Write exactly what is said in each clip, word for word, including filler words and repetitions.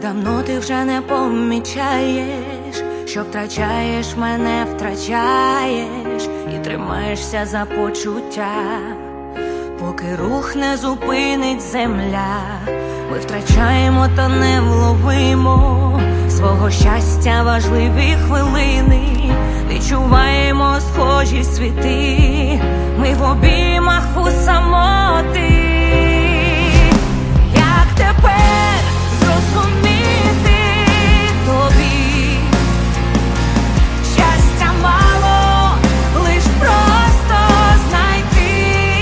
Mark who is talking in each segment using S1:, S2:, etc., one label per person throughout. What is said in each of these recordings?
S1: давно ти вже не помічаєш, що втрачаєш мене, втрачаєш і тримаєшся за почуття, поки рух не зупинить земля. Ми втрачаємо та не вловимо свого щастя важливі хвилини, відчуваємо схожі світи, ми в обіймах у самоти. Як тепер зрозуміти тобі? Щастя мало, лиш просто знайти,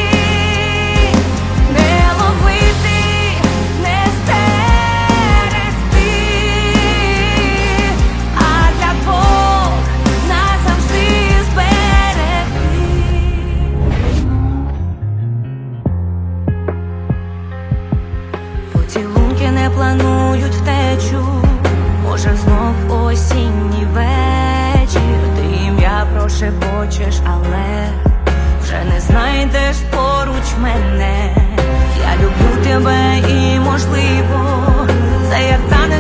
S1: не ловити, не стерегти, а для двох назавжди зберегти. Поцілунки не планують втечу, може знов осінній вечір, ти ім'я прошепочеш, але вже не знайдеш поруч мене. Я люблю тебе і можливо, це як тане